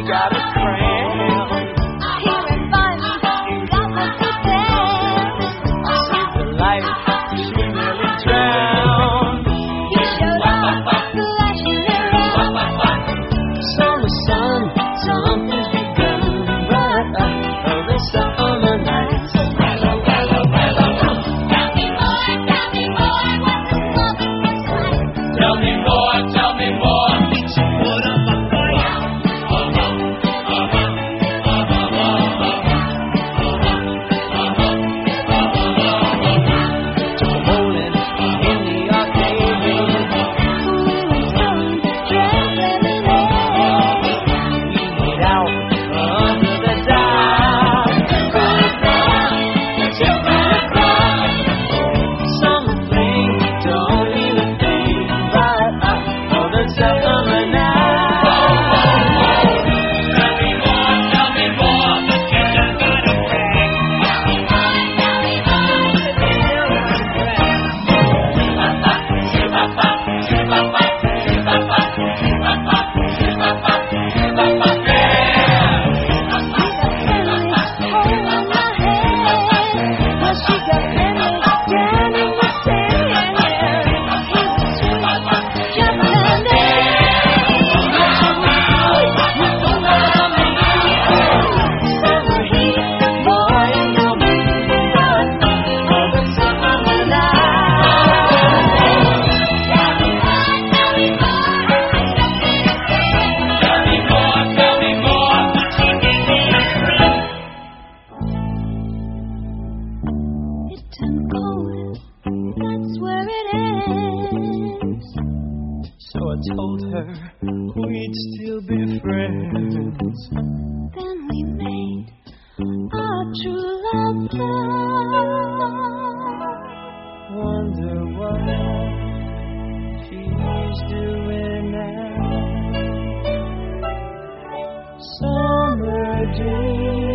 got a cramp. Here in fun, got my good dance. She's the life, she nearly drowned. He showed up, flashing around. Summer sun, something's begun. Right up of the summer nights. Tell me more, what's the summer like? Tell me more, tell me more. Beat your wood up a fire. Bowling in the arcade room. Some dress lemonade. We made out under the dial. Summer fling, don't mean a thing. Right up for the summer night. Tell me more, tell me more. You just gotta So I told her we'd still be friends. Then we made our true love love. Wonder what she's doing now. Summer dream.